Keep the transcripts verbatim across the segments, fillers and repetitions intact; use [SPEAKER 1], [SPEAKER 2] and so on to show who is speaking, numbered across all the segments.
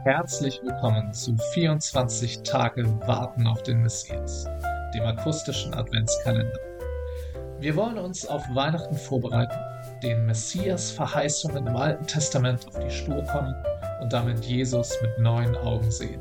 [SPEAKER 1] Herzlich willkommen zu vierundzwanzig Tage Warten auf den Messias, dem akustischen Adventskalender. Wir wollen uns auf Weihnachten vorbereiten, den Messias-Verheißungen im Alten Testament auf die Spur kommen und damit Jesus mit neuen Augen sehen.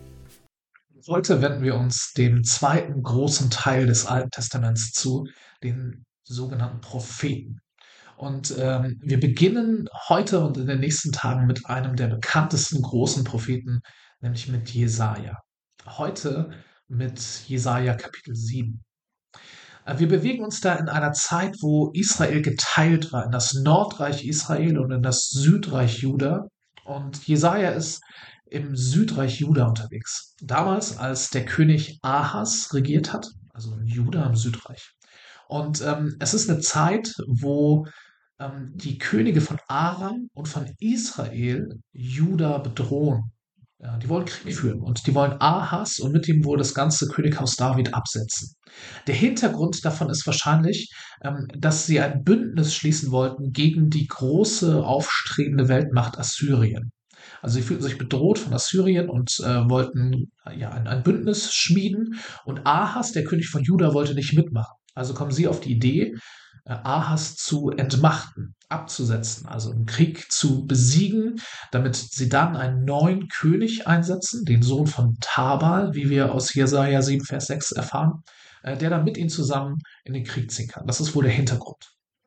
[SPEAKER 1] Heute wenden wir uns dem zweiten großen Teil des Alten Testaments zu, den sogenannten Propheten. Und ähm, wir beginnen heute und in den nächsten Tagen mit einem der bekanntesten großen Propheten, nämlich mit Jesaja. Heute mit Jesaja Kapitel sieben. Äh, wir bewegen uns da in einer Zeit, wo Israel geteilt war in das Nordreich Israel und in das Südreich Juda. Und Jesaja ist im Südreich Juda unterwegs. Damals, als der König Ahas regiert hat, also in Juda im Südreich. Und ähm, es ist eine Zeit, wo ähm, die Könige von Aram und von Israel Juda bedrohen. Ja, die wollen Krieg führen und die wollen Ahas und mit ihm wohl das ganze Könighaus David absetzen. Der Hintergrund davon ist wahrscheinlich, ähm, dass sie ein Bündnis schließen wollten gegen die große aufstrebende Weltmacht Assyrien. Also sie fühlten sich bedroht von Assyrien und äh, wollten äh, ja, ein, ein Bündnis schmieden. Und Ahas, der König von Juda, wollte nicht mitmachen. Also kommen sie auf die Idee, äh, Ahas zu entmachten, abzusetzen, also im Krieg zu besiegen, damit sie dann einen neuen König einsetzen, den Sohn von Tabal, wie wir aus Jesaja sieben, Vers sechs erfahren, äh, der dann mit ihnen zusammen in den Krieg ziehen kann. Das ist wohl der Hintergrund.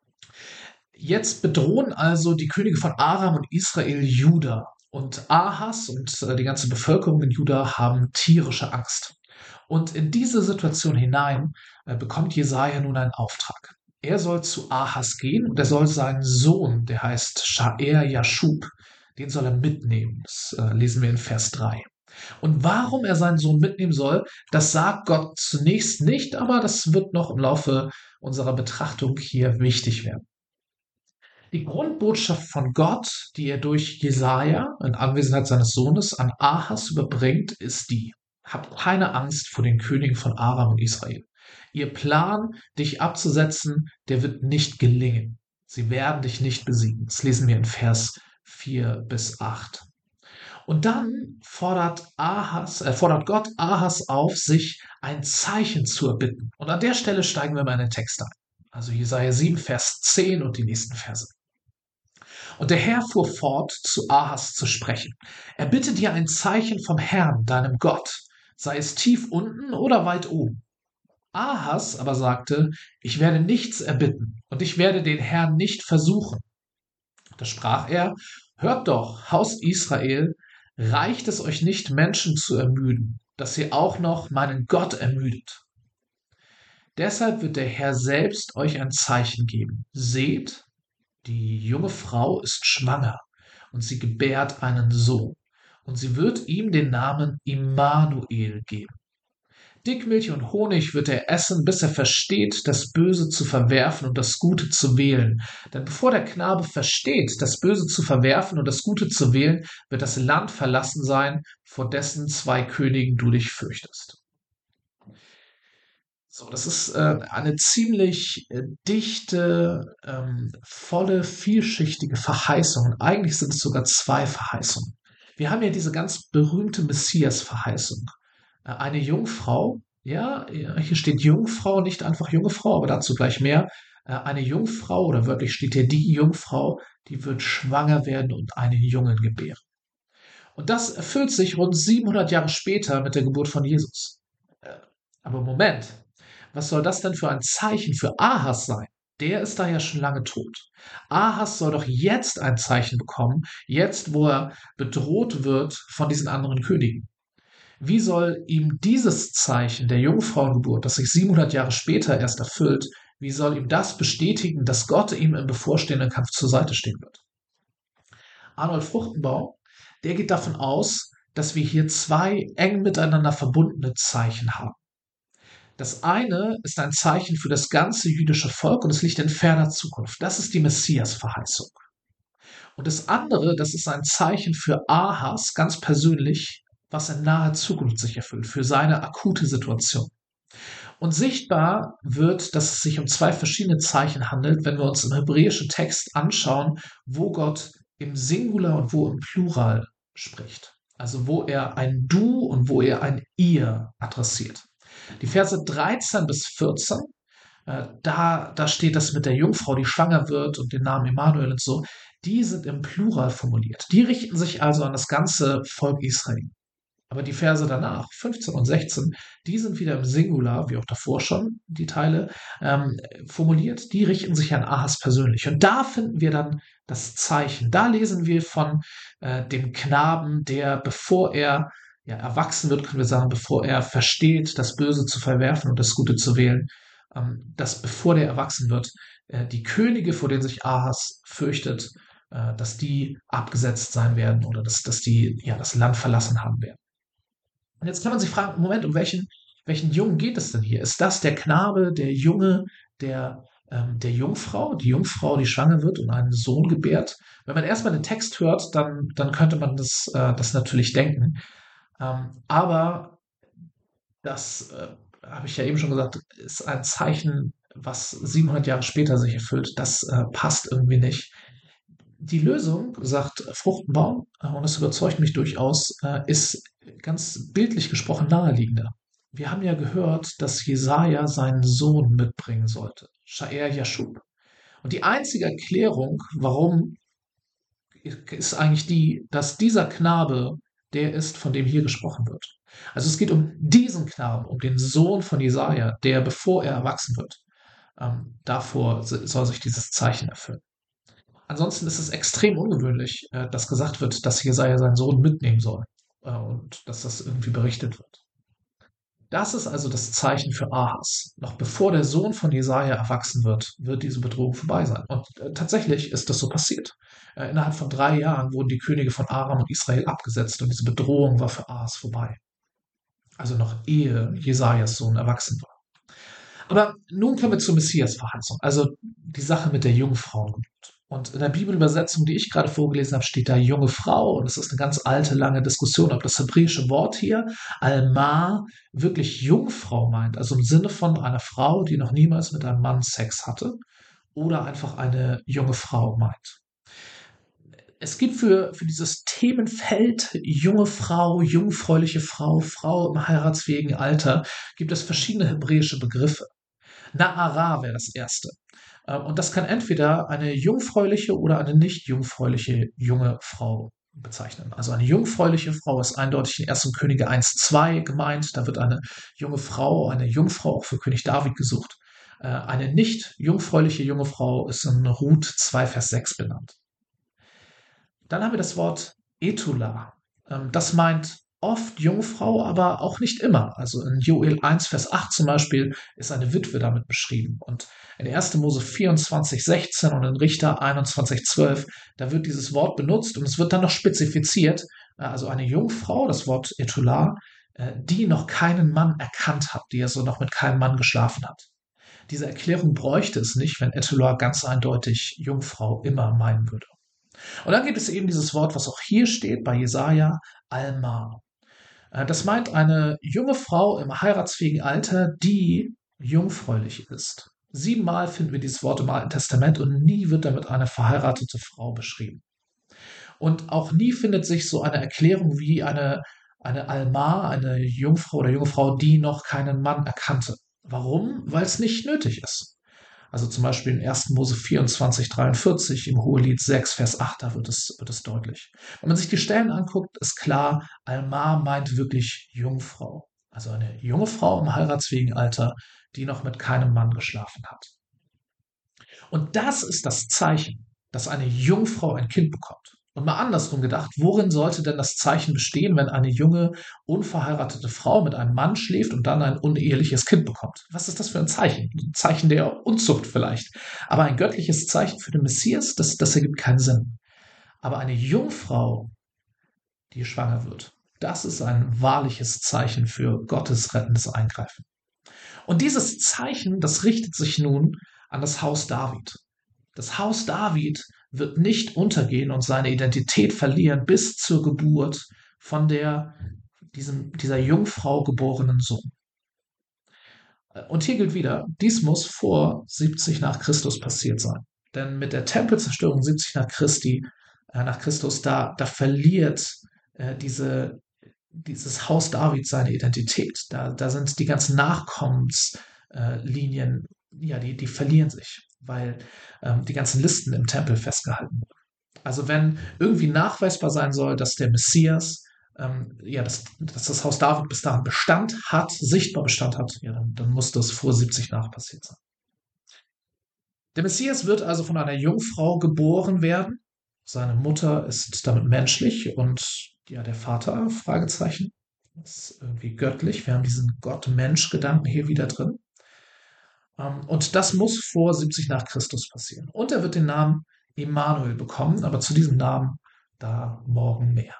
[SPEAKER 1] Jetzt bedrohen also die Könige von Aram und Israel Juda. Und Ahas und äh, die ganze Bevölkerung in Juda haben tierische Angst. Und in diese Situation hinein äh, bekommt Jesaja nun einen Auftrag. Er soll zu Ahas gehen und er soll seinen Sohn, der heißt Sha'er Yashub, den soll er mitnehmen. Das äh, lesen wir in Vers drei. Und warum er seinen Sohn mitnehmen soll, das sagt Gott zunächst nicht, aber das wird noch im Laufe unserer Betrachtung hier wichtig werden. Die Grundbotschaft von Gott, die er durch Jesaja in Anwesenheit seines Sohnes an Ahas überbringt, ist die: Habt keine Angst vor den Königen von Aram und Israel. Ihr Plan, dich abzusetzen, der wird nicht gelingen. Sie werden dich nicht besiegen. Das lesen wir in Vers vier bis acht. Und dann fordert, Ahas, äh, fordert Gott Ahas auf, sich ein Zeichen zu erbitten. Und an der Stelle steigen wir mal in den Text ein. Also Jesaja sieben, Vers zehn und die nächsten Verse. Und der Herr fuhr fort, zu Ahas zu sprechen. Erbitte dir ein Zeichen vom Herrn, deinem Gott, sei es tief unten oder weit oben. Ahas aber sagte, ich werde nichts erbitten und ich werde den Herrn nicht versuchen. Da sprach er, hört doch, Haus Israel, reicht es euch nicht, Menschen zu ermüden, dass ihr auch noch meinen Gott ermüdet. Deshalb wird der Herr selbst euch ein Zeichen geben. Seht, die junge Frau ist schwanger und sie gebärt einen Sohn und sie wird ihm den Namen Immanuel geben. Dickmilch und Honig wird er essen, bis er versteht, das Böse zu verwerfen und das Gute zu wählen. Denn bevor der Knabe versteht, das Böse zu verwerfen und das Gute zu wählen, wird das Land verlassen sein, vor dessen zwei Königen du dich fürchtest. So, das ist äh, eine ziemlich äh, dichte, ähm, volle, vielschichtige Verheißung. Und eigentlich sind es sogar zwei Verheißungen. Wir haben ja diese ganz berühmte Messias-Verheißung. Äh, eine Jungfrau, ja, hier steht Jungfrau, nicht einfach junge Frau, aber dazu gleich mehr. Äh, eine Jungfrau, oder wörtlich steht hier die Jungfrau, die wird schwanger werden und einen Jungen gebären. Und das erfüllt sich rund siebenhundert Jahre später mit der Geburt von Jesus. Äh, aber Moment. Was soll das denn für ein Zeichen für Ahas sein? Der ist da ja schon lange tot. Ahas soll doch jetzt ein Zeichen bekommen, jetzt wo er bedroht wird von diesen anderen Königen. Wie soll ihm dieses Zeichen der Jungfrauengeburt, das sich siebenhundert Jahre später erst erfüllt, wie soll ihm das bestätigen, dass Gott ihm im bevorstehenden Kampf zur Seite stehen wird? Arnold Fruchtenbaum, der geht davon aus, dass wir hier zwei eng miteinander verbundene Zeichen haben. Das eine ist ein Zeichen für das ganze jüdische Volk und es liegt in ferner Zukunft. Das ist die Messias-Verheißung. Und das andere, das ist ein Zeichen für Ahas ganz persönlich, was in naher Zukunft sich erfüllt, für seine akute Situation. Und sichtbar wird, dass es sich um zwei verschiedene Zeichen handelt, wenn wir uns im hebräischen Text anschauen, wo Gott im Singular und wo im Plural spricht. Also wo er ein Du und wo er ein Ihr adressiert. Die Verse dreizehn bis vierzehn, äh, da, da steht das mit der Jungfrau, die schwanger wird und den Namen Emanuel und so, die sind im Plural formuliert. Die richten sich also an das ganze Volk Israel. Aber die Verse danach, fünfzehn und sechzehn, die sind wieder im Singular, wie auch davor schon, die Teile, ähm, formuliert. Die richten sich an Ahas persönlich. Und da finden wir dann das Zeichen. Da lesen wir von äh, dem Knaben, der, bevor er ja, erwachsen wird, können wir sagen, bevor er versteht, das Böse zu verwerfen und das Gute zu wählen, ähm, dass bevor der erwachsen wird, äh, die Könige, vor denen sich Ahas fürchtet, äh, dass die abgesetzt sein werden oder dass, dass die ja, das Land verlassen haben werden. Und jetzt kann man sich fragen, Moment, um welchen, welchen Jungen geht es denn hier? Ist das der Knabe, der Junge, der, ähm, der Jungfrau, die Jungfrau, die schwanger wird und einen Sohn gebärt? Wenn man erstmal den Text hört, dann, dann könnte man das, äh, das natürlich denken. Ähm, aber das, äh, habe ich ja eben schon gesagt, ist ein Zeichen, was siebenhundert Jahre später sich erfüllt. Das äh, passt irgendwie nicht. Die Lösung, sagt Fruchtenbaum, äh, und das überzeugt mich durchaus, äh, ist ganz bildlich gesprochen naheliegender. Wir haben ja gehört, dass Jesaja seinen Sohn mitbringen sollte, Sha'er Jashub. Und die einzige Erklärung, warum, ist eigentlich die, dass dieser Knabe der ist, von dem hier gesprochen wird. Also es geht um diesen Knaben, um den Sohn von Jesaja, der, bevor er erwachsen wird, ähm, davor soll sich dieses Zeichen erfüllen. Ansonsten ist es extrem ungewöhnlich, äh, dass gesagt wird, dass Jesaja seinen Sohn mitnehmen soll äh, und dass das irgendwie berichtet wird. Das ist also das Zeichen für Ahas. Noch bevor der Sohn von Jesaja erwachsen wird, wird diese Bedrohung vorbei sein. Und äh, tatsächlich ist das so passiert. Äh, innerhalb von drei Jahren wurden die Könige von Aram und Israel abgesetzt und diese Bedrohung war für Ahas vorbei. Also noch ehe Jesajas Sohn erwachsen war. Aber nun kommen wir zur Messias-Verheißung, also die Sache mit der Jungfrauengeburt. Und in der Bibelübersetzung, die ich gerade vorgelesen habe, steht da junge Frau. Und es ist eine ganz alte, lange Diskussion, ob das hebräische Wort hier, Alma, wirklich Jungfrau meint. Also im Sinne von einer Frau, die noch niemals mit einem Mann Sex hatte. Oder einfach eine junge Frau meint. Es gibt für, für dieses Themenfeld junge Frau, jungfräuliche Frau, Frau im heiratsfähigen Alter, gibt es verschiedene hebräische Begriffe. Na'ara wäre das erste. Und das kann entweder eine jungfräuliche oder eine nicht jungfräuliche junge Frau bezeichnen. Also eine jungfräuliche Frau ist eindeutig in ersten Könige eins zwei gemeint. Da wird eine junge Frau, eine Jungfrau auch für König David gesucht. Eine nicht jungfräuliche junge Frau ist in Ruth zwei Vers sechs benannt. Dann haben wir das Wort Etula. Das meint oft Jungfrau, aber auch nicht immer. Also in Joel eins Vers acht zum Beispiel ist eine Witwe damit beschrieben. Und in erster Mose vierundzwanzig sechzehn und in Richter einundzwanzig zwölf, da wird dieses Wort benutzt und es wird dann noch spezifiziert. Also eine Jungfrau, das Wort Etula, die noch keinen Mann erkannt hat, die also noch mit keinem Mann geschlafen hat. Diese Erklärung bräuchte es nicht, wenn Etula ganz eindeutig Jungfrau immer meinen würde. Und dann gibt es eben dieses Wort, was auch hier steht bei Jesaja, Alma. Das meint eine junge Frau im heiratsfähigen Alter, die jungfräulich ist. Siebenmal finden wir dieses Wort im Alten Testament und nie wird damit eine verheiratete Frau beschrieben. Und auch nie findet sich so eine Erklärung wie eine, eine Alma, eine Jungfrau oder junge Frau, die noch keinen Mann erkannte. Warum? Weil es nicht nötig ist. Also zum Beispiel in erster Mose vierundzwanzig dreiundvierzig, im Hohelied sechs Vers acht, da wird es, wird es deutlich. Wenn man sich die Stellen anguckt, ist klar, Alma meint wirklich Jungfrau. Also eine junge Frau im heiratsfähigen Alter, die noch mit keinem Mann geschlafen hat. Und das ist das Zeichen, dass eine Jungfrau ein Kind bekommt. Und mal andersrum gedacht, worin sollte denn das Zeichen bestehen, wenn eine junge, unverheiratete Frau mit einem Mann schläft und dann ein uneheliches Kind bekommt? Was ist das für ein Zeichen? Ein Zeichen der Unzucht vielleicht. Aber ein göttliches Zeichen für den Messias, das, das ergibt keinen Sinn. Aber eine Jungfrau, die schwanger wird, das ist ein wahrliches Zeichen für Gottes rettendes Eingreifen. Und dieses Zeichen, das richtet sich nun an das Haus David. Das Haus David wird nicht untergehen und seine Identität verlieren bis zur Geburt von der, diesem, dieser Jungfrau geborenen Sohn. Und hier gilt wieder, dies muss vor siebzig nach Christus passiert sein. Denn mit der Tempelzerstörung siebzig nach Christi, äh, nach Christus, da, da verliert äh, diese, dieses Haus David seine Identität. Da, da sind die ganzen Nachkommenslinien, äh, ja, die, die verlieren sich, weil ähm, die ganzen Listen im Tempel festgehalten wurden. Also wenn irgendwie nachweisbar sein soll, dass der Messias, ähm, ja, dass, dass das Haus David bis dahin Bestand hat, sichtbar Bestand hat, ja, dann, dann muss das vor siebzig nach passiert sein. Der Messias wird also von einer Jungfrau geboren werden. Seine Mutter ist damit menschlich und ja, der Vater, Fragezeichen, ist irgendwie göttlich. Wir haben diesen Gott-Mensch-Gedanken hier wieder drin. Ähm, Und das muss vor siebzig nach Christus passieren. Und er wird den Namen Immanuel bekommen, aber zu diesem Namen da morgen mehr.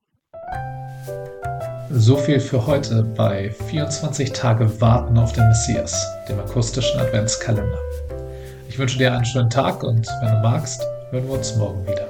[SPEAKER 1] So viel für heute bei vierundzwanzig Tage Warten auf den Messias, dem akustischen Adventskalender. Ich wünsche dir einen schönen Tag und wenn du magst, hören wir uns morgen wieder.